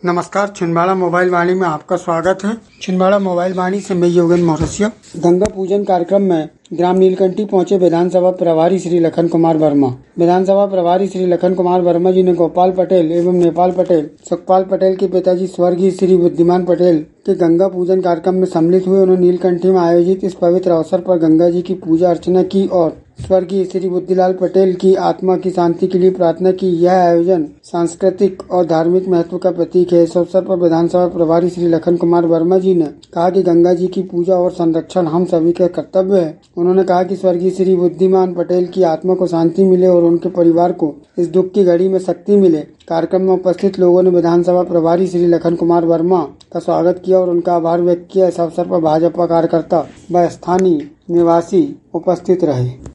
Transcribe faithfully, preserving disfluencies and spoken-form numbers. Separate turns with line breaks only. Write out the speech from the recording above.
नमस्कार, छिंदवाड़ा मोबाइल वाणी में आपका स्वागत है। छिंदवाड़ा मोबाइल वाणी से मैं योगेंद्र मौरसिया। गंगा पूजन कार्यक्रम में ग्राम नीलकंठी पहुंचे विधानसभा प्रभारी श्री लखन कुमार वर्मा। विधानसभा प्रभारी श्री लखन कुमार वर्मा जी ने गोपाल पटेल एवं नेपाल पटेल सुखपाल पटेल के पिताजी स्वर्गीय श्री बुद्धिमान पटेल के गंगा पूजन कार्यक्रम में सम्मिलित हुए। उन्होंने नीलकंठी में आयोजित इस पवित्र अवसर पर गंगा जी की पूजा अर्चना की और स्वर्गीय श्री बुद्धिलाल पटेल की आत्मा की शांति के लिए प्रार्थना की। यह आयोजन सांस्कृतिक और धार्मिक महत्व का प्रतीक है। इस अवसर पर विधानसभा प्रभारी श्री लखन कुमार वर्मा जी ने कहा कि गंगा जी की पूजा और संरक्षण हम सभी का कर्तव्य है। उन्होंने कहा कि स्वर्गीय श्री बुद्धिमान पटेल की आत्मा को शांति मिले और उनके परिवार को इस दुख की घड़ी में शक्ति मिले। कार्यक्रम में उपस्थित लोगों ने विधानसभा प्रभारी श्री लखन कुमार वर्मा का स्वागत किया और उनका आभार व्यक्त किया। इस अवसर पर भाजपा कार्यकर्ता व स्थानीय निवासी उपस्थित रहे।